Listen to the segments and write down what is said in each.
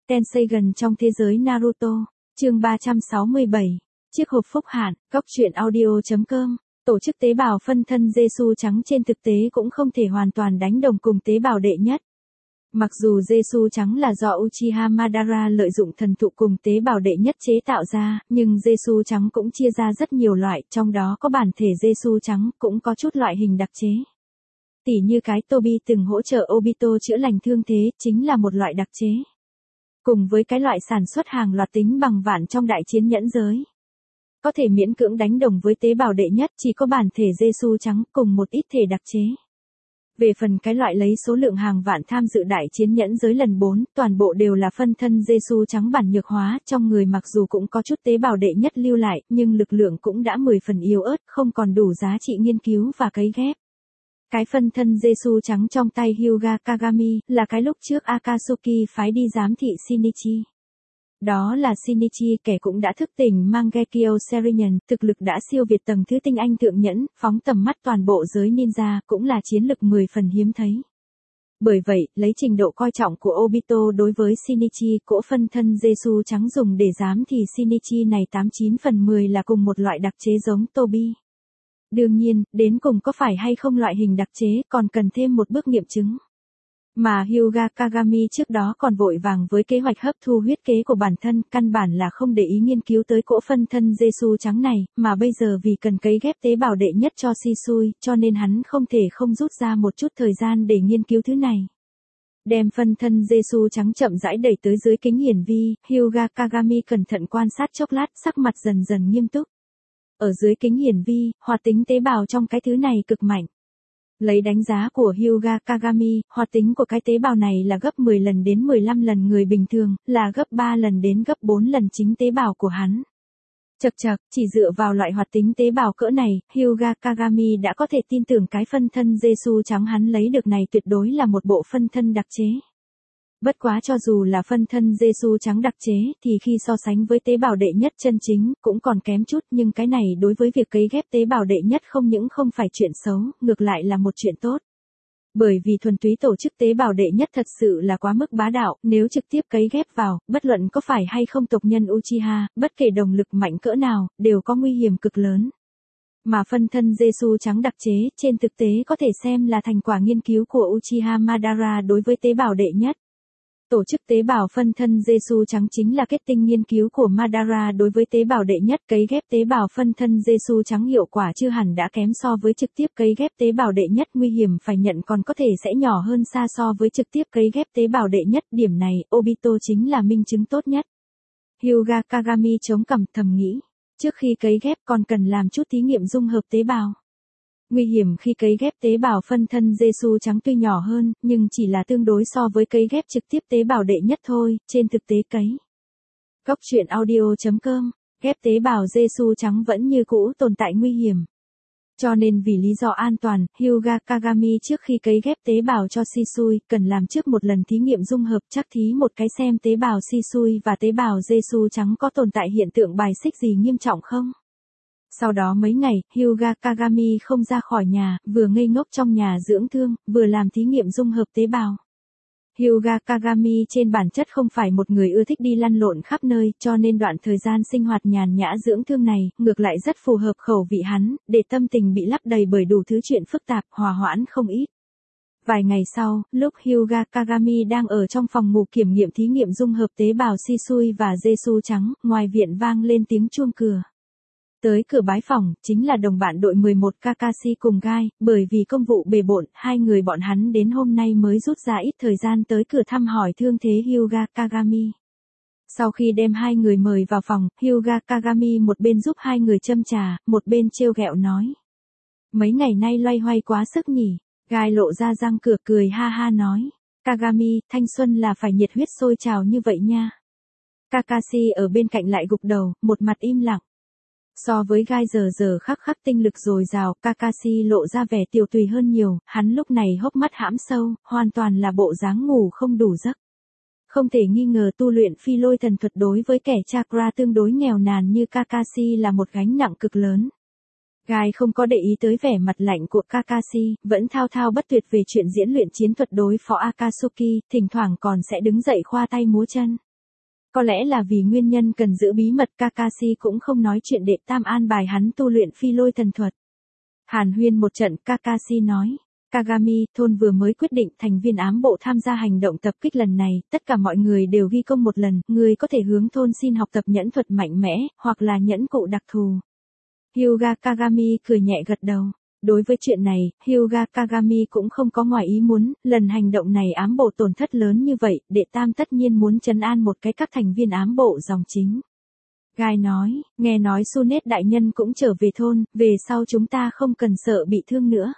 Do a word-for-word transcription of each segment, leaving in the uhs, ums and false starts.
Tenseigan trong thế giới Naruto, chương ba trăm sáu mươi bảy, chiếc hộp phúc hạn, góc truyện audio chấm com. Tổ chức tế bào phân thân Jesu trắng trên thực tế cũng không thể hoàn toàn đánh đồng cùng tế bào đệ nhất. Mặc dù Jesu trắng là do Uchiha Madara lợi dụng thần thụ cùng tế bào đệ nhất chế tạo ra, nhưng Jesu trắng cũng chia ra rất nhiều loại, trong đó có bản thể Jesu trắng, cũng có chút loại hình đặc chế. Tỉ như cái Tobi từng hỗ trợ Obito chữa lành thương thế, chính là một loại đặc chế. Cùng với cái loại sản xuất hàng loạt tính bằng vạn trong đại chiến nhẫn giới. Có thể miễn cưỡng đánh đồng với tế bào đệ nhất chỉ có bản thể Jesu trắng cùng một ít thể đặc chế. Về phần cái loại lấy số lượng hàng vạn tham dự đại chiến nhẫn giới lần bốn, toàn bộ đều là phân thân Jesu trắng bản nhược hóa, trong người mặc dù cũng có chút tế bào đệ nhất lưu lại, nhưng lực lượng cũng đã mười phần yếu ớt, không còn đủ giá trị nghiên cứu và cấy ghép. Cái phân thân Jesu trắng trong tay Hyuga Kagami, là cái lúc trước Akatsuki phái đi giám thị Shinichi. Đó là Shinichi, kẻ cũng đã thức tỉnh Mangekyo Sharingan, thực lực đã siêu việt tầng thứ tinh anh thượng nhẫn, phóng tầm mắt toàn bộ giới ninja, cũng là chiến lực mười phần hiếm thấy. Bởi vậy, lấy trình độ coi trọng của Obito đối với Shinichi, cỗ phân thân Jesu trắng dùng để giám thì Shinichi này tám chín phần mười là cùng một loại đặc chế giống Tobi. Đương nhiên, đến cùng có phải hay không loại hình đặc chế, còn cần thêm một bước nghiệm chứng. Mà Hyuga Kagami trước đó còn vội vàng với kế hoạch hấp thu huyết kế của bản thân, căn bản là không để ý nghiên cứu tới cỗ phân thân Jesu trắng này, mà bây giờ vì cần cấy ghép tế bào đệ nhất cho Shisui, cho nên hắn không thể không rút ra một chút thời gian để nghiên cứu thứ này. Đem phân thân Jesu trắng chậm rãi đẩy tới dưới kính hiển vi, Hyuga Kagami cẩn thận quan sát chốc lát, sắc mặt dần dần nghiêm túc. Ở dưới kính hiển vi, hoạt tính tế bào trong cái thứ này cực mạnh. Lấy đánh giá của Hyuga Kagami, hoạt tính của cái tế bào này là gấp mười lần đến mười lăm lần người bình thường, là gấp ba lần đến gấp bốn lần chính tế bào của hắn. Chậc chậc, chỉ dựa vào loại hoạt tính tế bào cỡ này, Hyuga Kagami đã có thể tin tưởng cái phân thân Jesu trắng hắn lấy được này tuyệt đối là một bộ phân thân đặc chế. Bất quá cho dù là phân thân Jesu trắng đặc chế, thì khi so sánh với tế bào đệ nhất chân chính, cũng còn kém chút, nhưng cái này đối với việc cấy ghép tế bào đệ nhất không những không phải chuyện xấu, ngược lại là một chuyện tốt. Bởi vì thuần túy tổ chức tế bào đệ nhất thật sự là quá mức bá đạo, nếu trực tiếp cấy ghép vào, bất luận có phải hay không tộc nhân Uchiha, bất kể động lực mạnh cỡ nào, đều có nguy hiểm cực lớn. Mà phân thân Jesu trắng đặc chế, trên thực tế có thể xem là thành quả nghiên cứu của Uchiha Madara đối với tế bào đệ nhất. Tổ chức tế bào phân thân Jesu trắng chính là kết tinh nghiên cứu của Madara đối với tế bào đệ nhất, cấy ghép tế bào phân thân Jesu trắng hiệu quả chưa hẳn đã kém so với trực tiếp cấy ghép tế bào đệ nhất, nguy hiểm phải nhận còn có thể sẽ nhỏ hơn xa so với trực tiếp cấy ghép tế bào đệ nhất, điểm này, Obito chính là minh chứng tốt nhất. Hyuga Kagami chống cằm thầm nghĩ, trước khi cấy ghép còn cần làm chút thí nghiệm dung hợp tế bào. Nguy hiểm khi cấy ghép tế bào phân thân Jesu trắng tuy nhỏ hơn, nhưng chỉ là tương đối so với cấy ghép trực tiếp tế bào đệ nhất thôi, trên thực tế cấy. Góc truyện audio chấm com, ghép tế bào Jesu trắng vẫn như cũ tồn tại nguy hiểm. Cho nên vì lý do an toàn, Hyuga Kagami trước khi cấy ghép tế bào cho Shisui, cần làm trước một lần thí nghiệm dung hợp chắc thí một cái xem tế bào Shisui và tế bào Jesu trắng có tồn tại hiện tượng bài xích gì nghiêm trọng không. Sau đó mấy ngày, Hyuga Kagami không ra khỏi nhà, vừa ngây ngốc trong nhà dưỡng thương, vừa làm thí nghiệm dung hợp tế bào. Hyuga Kagami trên bản chất không phải một người ưa thích đi lăn lộn khắp nơi, cho nên đoạn thời gian sinh hoạt nhàn nhã dưỡng thương này, ngược lại rất phù hợp khẩu vị hắn, để tâm tình bị lấp đầy bởi đủ thứ chuyện phức tạp, hòa hoãn không ít. Vài ngày sau, lúc Hyuga Kagami đang ở trong phòng ngủ kiểm nghiệm thí nghiệm dung hợp tế bào Shisui và Jesu trắng, ngoài viện vang lên tiếng chuông cửa. Tới cửa bái phòng, chính là đồng bạn đội mười một Kakashi cùng Gai, bởi vì công vụ bề bộn, hai người bọn hắn đến hôm nay mới rút ra ít thời gian tới cửa thăm hỏi thương thế Hyuga Kagami. Sau khi đem hai người mời vào phòng, Hyuga Kagami một bên giúp hai người châm trà, một bên trêu ghẹo nói. Mấy ngày nay loay hoay quá sức nhỉ, Gai lộ ra răng cửa cười ha ha nói. Kagami, thanh xuân là phải nhiệt huyết sôi trào như vậy nha. Kakashi ở bên cạnh lại gục đầu, một mặt im lặng. So với Gai giờ giờ khắc khắc tinh lực dồi dào, Kakashi lộ ra vẻ tiều tùy hơn nhiều, hắn lúc này hốc mắt hãm sâu, hoàn toàn là bộ dáng ngủ không đủ giấc. Không thể nghi ngờ tu luyện phi lôi thần thuật đối với kẻ chakra tương đối nghèo nàn như Kakashi là một gánh nặng cực lớn. Gai không có để ý tới vẻ mặt lạnh của Kakashi, vẫn thao thao bất tuyệt về chuyện diễn luyện chiến thuật đối phó Akatsuki, thỉnh thoảng còn sẽ đứng dậy khoa tay múa chân. Có lẽ là vì nguyên nhân cần giữ bí mật, Kakashi cũng không nói chuyện đệ tam an bài hắn tu luyện phi lôi thần thuật. Hàn huyên một trận, Kakashi nói, Kagami, thôn vừa mới quyết định thành viên ám bộ tham gia hành động tập kích lần này, tất cả mọi người đều ghi công một lần, người có thể hướng thôn xin học tập nhẫn thuật mạnh mẽ, hoặc là nhẫn cụ đặc thù. Hyuga Kagami cười nhẹ gật đầu. Đối với chuyện này, Hyuga Kagami cũng không có ngoài ý muốn, lần hành động này ám bộ tổn thất lớn như vậy, đệ tam tất nhiên muốn trấn an một cái các thành viên ám bộ dòng chính. Gai nói, nghe nói Sunet đại nhân cũng trở về thôn, về sau chúng ta không cần sợ bị thương nữa.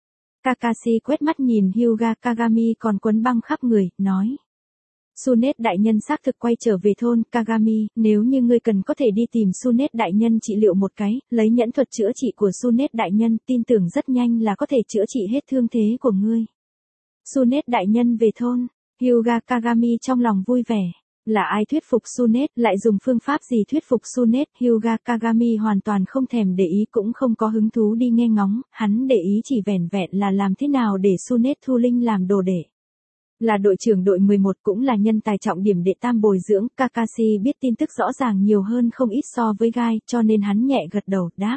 Kakashi quét mắt nhìn Hyuga Kagami còn quấn băng khắp người, nói. Sunet đại nhân xác thực quay trở về thôn, Kagami, nếu như ngươi cần có thể đi tìm Sunet đại nhân trị liệu một cái, lấy nhẫn thuật chữa trị của Sunet đại nhân, tin tưởng rất nhanh là có thể chữa trị hết thương thế của ngươi. Sunet đại nhân về thôn, Hyuga Kagami trong lòng vui vẻ. Là ai thuyết phục Sunet, lại dùng phương pháp gì thuyết phục Sunet, Hyuga Kagami hoàn toàn không thèm để ý cũng không có hứng thú đi nghe ngóng, hắn để ý chỉ vẻn vẹn là làm thế nào để Sunet thu linh làm đồ đệ. Là đội trưởng đội mười một cũng là nhân tài trọng điểm đệ tam bồi dưỡng, Kakashi biết tin tức rõ ràng nhiều hơn không ít so với Gai, cho nên hắn nhẹ gật đầu, đáp.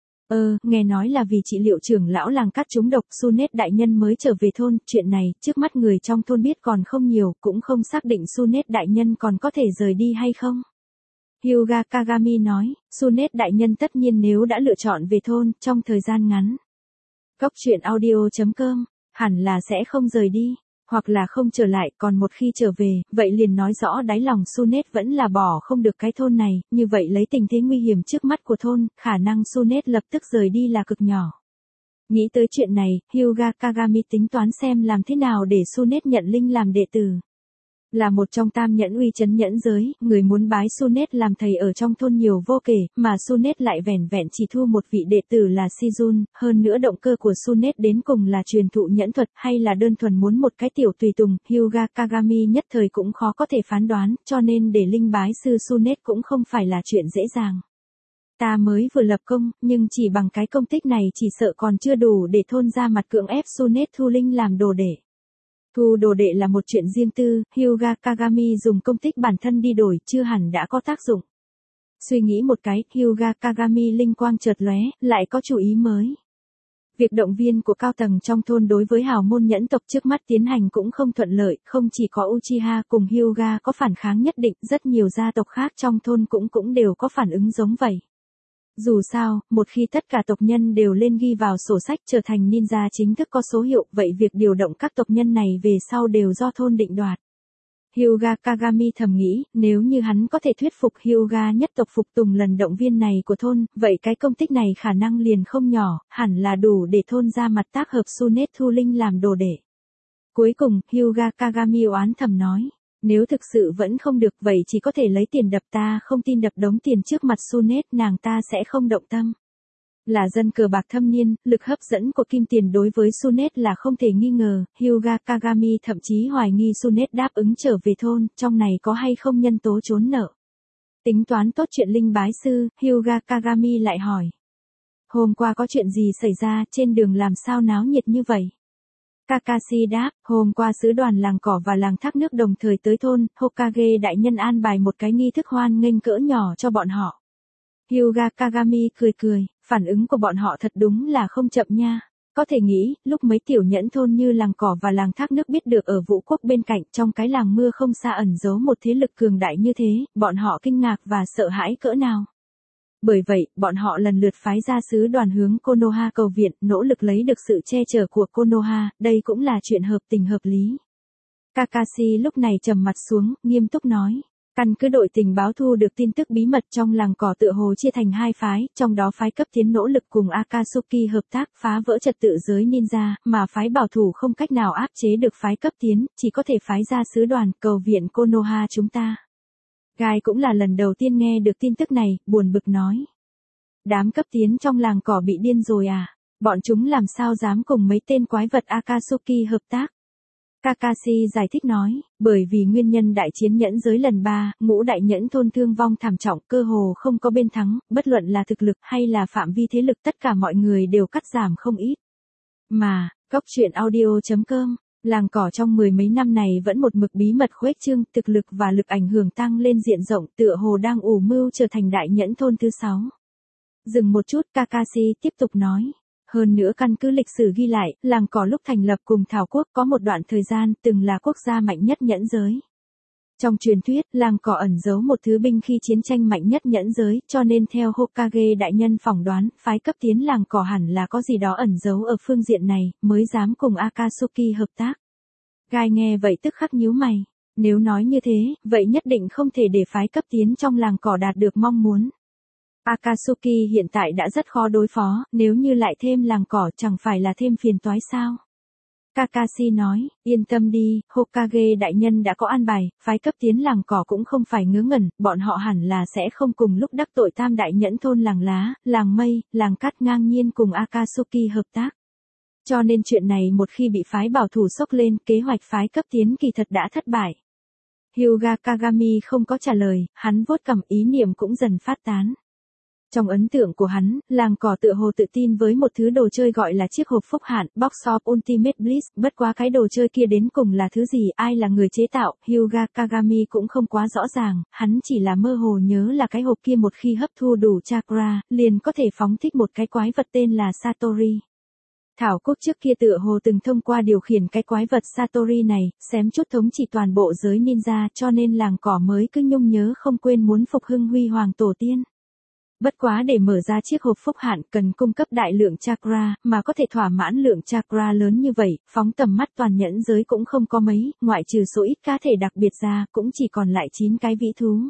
Ờ, nghe nói là vì trị liệu trưởng lão làng cắt trúng độc, Sunet đại nhân mới trở về thôn, chuyện này, trước mắt người trong thôn biết còn không nhiều, cũng không xác định Sunet đại nhân còn có thể rời đi hay không. Hyuga Kagami nói, Sunet đại nhân tất nhiên nếu đã lựa chọn về thôn, trong thời gian ngắn. Góc truyện audio chấm com, hẳn là sẽ không rời đi. Hoặc là không trở lại, còn một khi trở về, vậy liền nói rõ đáy lòng Sunet vẫn là bỏ không được cái thôn này, như vậy lấy tình thế nguy hiểm trước mắt của thôn, khả năng Sunet lập tức rời đi là cực nhỏ. Nghĩ tới chuyện này, Hyuga Kagami tính toán xem làm thế nào để Sunet nhận linh làm đệ tử. Là một trong tam nhẫn uy chấn nhẫn giới, người muốn bái Sunet làm thầy ở trong thôn nhiều vô kể, mà Sunet lại vẻn vẹn chỉ thu một vị đệ tử là Shizun, hơn nữa động cơ của Sunet đến cùng là truyền thụ nhẫn thuật hay là đơn thuần muốn một cái tiểu tùy tùng, Hyuga Kagami nhất thời cũng khó có thể phán đoán, cho nên để linh bái sư Sunet cũng không phải là chuyện dễ dàng. Ta mới vừa lập công, nhưng chỉ bằng cái công tích này chỉ sợ còn chưa đủ để thôn ra mặt cưỡng ép Sunet thu linh làm đồ đệ. Thu đồ đệ là một chuyện riêng tư, Hyuga Kagami dùng công tích bản thân đi đổi chưa hẳn đã có tác dụng. Suy nghĩ một cái, Hyuga Kagami linh quang chợt lóe, lại có chủ ý mới. Việc động viên của cao tầng trong thôn đối với hào môn nhẫn tộc trước mắt tiến hành cũng không thuận lợi, không chỉ có Uchiha cùng Hyuga có phản kháng nhất định, rất nhiều gia tộc khác trong thôn cũng cũng đều có phản ứng giống vậy. Dù sao, một khi tất cả tộc nhân đều lên ghi vào sổ sách trở thành ninja chính thức có số hiệu, vậy việc điều động các tộc nhân này về sau đều do thôn định đoạt. Hyuga Kagami thầm nghĩ, nếu như hắn có thể thuyết phục Hyuga nhất tộc phục tùng lần động viên này của thôn, vậy cái công tích này khả năng liền không nhỏ, hẳn là đủ để thôn ra mặt tác hợp Sunet thu linh làm đồ đệ. Cuối cùng, Hyuga Kagami oán thầm nói. Nếu thực sự vẫn không được vậy chỉ có thể lấy tiền đập, ta không tin đập đống tiền trước mặt Sunet nàng ta sẽ không động tâm. Là dân cờ bạc thâm niên, lực hấp dẫn của kim tiền đối với Sunet là không thể nghi ngờ, Hyuga Kagami thậm chí hoài nghi Sunet đáp ứng trở về thôn, trong này có hay không nhân tố trốn nợ. Tính toán tốt chuyện linh bái sư, Hyuga Kagami lại hỏi. Hôm qua có chuyện gì xảy ra, trên đường làm sao náo nhiệt như vậy? Kakashi đáp, hôm qua sứ đoàn làng cỏ và làng thác nước đồng thời tới thôn, Hokage đại nhân an bài một cái nghi thức hoan nghênh cỡ nhỏ cho bọn họ. Hyuga Kagami cười cười, phản ứng của bọn họ thật đúng là không chậm nha. Có thể nghĩ, lúc mấy tiểu nhẫn thôn như làng cỏ và làng thác nước biết được ở vũ quốc bên cạnh trong cái làng mưa không xa ẩn giấu một thế lực cường đại như thế, bọn họ kinh ngạc và sợ hãi cỡ nào. Bởi vậy, bọn họ lần lượt phái ra sứ đoàn hướng Konoha cầu viện, nỗ lực lấy được sự che chở của Konoha, đây cũng là chuyện hợp tình hợp lý. Kakashi lúc này trầm mặt xuống, nghiêm túc nói. Căn cứ đội tình báo thu được tin tức bí mật trong làng cỏ tựa hồ chia thành hai phái, trong đó phái cấp tiến nỗ lực cùng Akatsuki hợp tác phá vỡ trật tự giới ninja, mà phái bảo thủ không cách nào áp chế được phái cấp tiến, chỉ có thể phái ra sứ đoàn cầu viện Konoha chúng ta. Gai cũng là lần đầu tiên nghe được tin tức này, buồn bực nói. Đám cấp tiến trong làng cỏ bị điên rồi à? Bọn chúng làm sao dám cùng mấy tên quái vật Akatsuki hợp tác? Kakashi giải thích nói, bởi vì nguyên nhân đại chiến nhẫn giới lần ba, ngũ đại nhẫn thôn thương vong thảm trọng, cơ hồ không có bên thắng, bất luận là thực lực hay là phạm vi thế lực tất cả mọi người đều cắt giảm không ít. Mà, góc truyện audio chấm com Làng cỏ trong mười mấy năm này vẫn một mực bí mật khuếch trương, thực lực và lực ảnh hưởng tăng lên diện rộng, tựa hồ đang ủ mưu trở thành đại nhẫn thôn thứ sáu. Dừng một chút, Kakashi tiếp tục nói. Hơn nữa căn cứ lịch sử ghi lại, làng cỏ lúc thành lập cùng Thảo quốc có một đoạn thời gian từng là quốc gia mạnh nhất nhẫn giới. Trong truyền thuyết, làng cỏ ẩn giấu một thứ binh khí chiến tranh mạnh nhất nhẫn giới, cho nên theo Hokage đại nhân phỏng đoán, phái cấp tiến làng cỏ hẳn là có gì đó ẩn giấu ở phương diện này, mới dám cùng Akatsuki hợp tác. Gai nghe vậy tức khắc nhíu mày. Nếu nói như thế, vậy nhất định không thể để phái cấp tiến trong làng cỏ đạt được mong muốn. Akatsuki hiện tại đã rất khó đối phó, nếu như lại thêm làng cỏ chẳng phải là thêm phiền toái sao? Kakashi nói, yên tâm đi, Hokage đại nhân đã có an bài, phái cấp tiến làng cỏ cũng không phải ngớ ngẩn, bọn họ hẳn là sẽ không cùng lúc đắc tội tam đại nhẫn thôn làng lá, làng mây, làng cát ngang nhiên cùng Akatsuki hợp tác. Cho nên chuyện này một khi bị phái bảo thủ sốc lên, kế hoạch phái cấp tiến kỳ thật đã thất bại. Hyuga Kagami không có trả lời, hắn vuốt cằm, ý niệm cũng dần phát tán. Trong ấn tượng của hắn, làng cỏ tựa hồ tự tin với một thứ đồ chơi gọi là chiếc hộp phúc hạn, Box of Ultimate Bliss, bất quá cái đồ chơi kia đến cùng là thứ gì, ai là người chế tạo, Hyuga Kagami cũng không quá rõ ràng, hắn chỉ là mơ hồ nhớ là cái hộp kia một khi hấp thu đủ chakra, liền có thể phóng thích một cái quái vật tên là Satori. Thảo quốc trước kia tựa hồ từng thông qua điều khiển cái quái vật Satori này, xém chút thống trị toàn bộ giới ninja, cho nên làng cỏ mới cứ nhung nhớ không quên muốn phục hưng huy hoàng tổ tiên. Bất quá để mở ra chiếc hộp phúc hạn cần cung cấp đại lượng chakra, mà có thể thỏa mãn lượng chakra lớn như vậy, phóng tầm mắt toàn nhẫn giới cũng không có mấy, ngoại trừ số ít cá thể đặc biệt ra, cũng chỉ còn lại chín cái vĩ thú.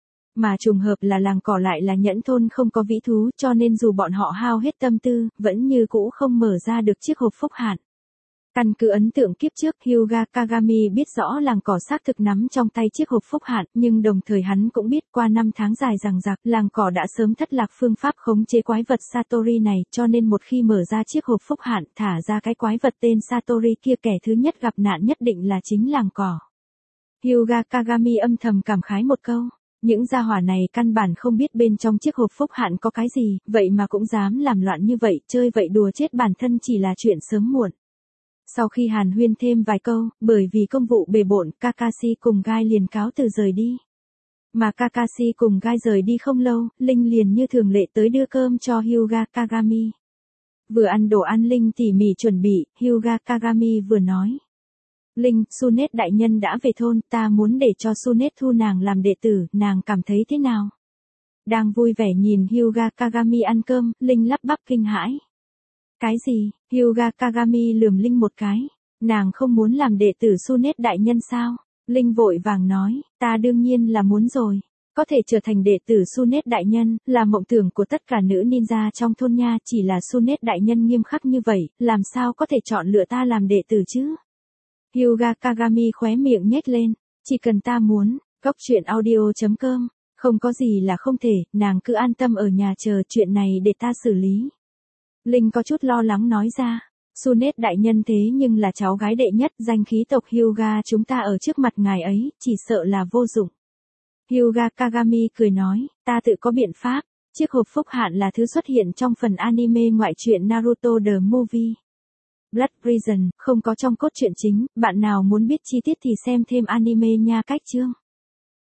Mà trùng hợp là làng cỏ lại là nhẫn thôn không có vĩ thú, cho nên dù bọn họ hao hết tâm tư, vẫn như cũ không mở ra được chiếc hộp phúc hạn. Căn cứ ấn tượng kiếp trước, Hyuga Kagami biết rõ làng cỏ xác thực nắm trong tay chiếc hộp phúc hạn, nhưng đồng thời hắn cũng biết qua năm tháng dài dằng dặc, làng cỏ đã sớm thất lạc phương pháp khống chế quái vật Satori này, cho nên một khi mở ra chiếc hộp phúc hạn, thả ra cái quái vật tên Satori kia, kẻ thứ nhất gặp nạn nhất định là chính làng cỏ. Hyuga Kagami âm thầm cảm khái một câu. Những gia hỏa này căn bản không biết bên trong chiếc hộp phúc hạn có cái gì, vậy mà cũng dám làm loạn như vậy, chơi vậy đùa chết bản thân chỉ là chuyện sớm muộn. Sau khi hàn huyên thêm vài câu, bởi vì công vụ bề bộn, Kakashi cùng Gai liền cáo từ rời đi. Mà Kakashi cùng Gai rời đi không lâu, Linh liền như thường lệ tới đưa cơm cho Hyuga Kagami. Vừa ăn đồ ăn Linh tỉ mỉ chuẩn bị, Hyuga Kagami vừa nói. Linh, Sunet đại nhân đã về thôn, ta muốn để cho Sunet thu nàng làm đệ tử, nàng cảm thấy thế nào? Đang vui vẻ nhìn Hyuga Kagami ăn cơm, Linh lắp bắp kinh hãi. Cái gì? Hyuga Kagami lườm Linh một cái. Nàng không muốn làm đệ tử Sunet đại nhân sao? Linh vội vàng nói, ta đương nhiên là muốn rồi. Có thể trở thành đệ tử Sunet đại nhân, là mộng tưởng của tất cả nữ ninja trong thôn nha, chỉ là Sunet đại nhân nghiêm khắc như vậy, làm sao có thể chọn lựa ta làm đệ tử chứ? Hyuga Kagami khóe miệng nhếch lên, chỉ cần ta muốn, góc truyện audio chấm com, không có gì là không thể, nàng cứ an tâm ở nhà chờ chuyện này để ta xử lý. Linh có chút lo lắng nói ra, Sunet đại nhân thế nhưng là cháu gái đệ nhất, danh khí tộc Hyuga chúng ta ở trước mặt ngài ấy, chỉ sợ là vô dụng. Hyuga Kagami cười nói, ta tự có biện pháp, chiếc hộp phúc hạn là thứ xuất hiện trong phần anime ngoại truyện Naruto The Movie. Blood Prison, không có trong cốt truyện chính, bạn nào muốn biết chi tiết thì xem thêm anime nha. Cách chương.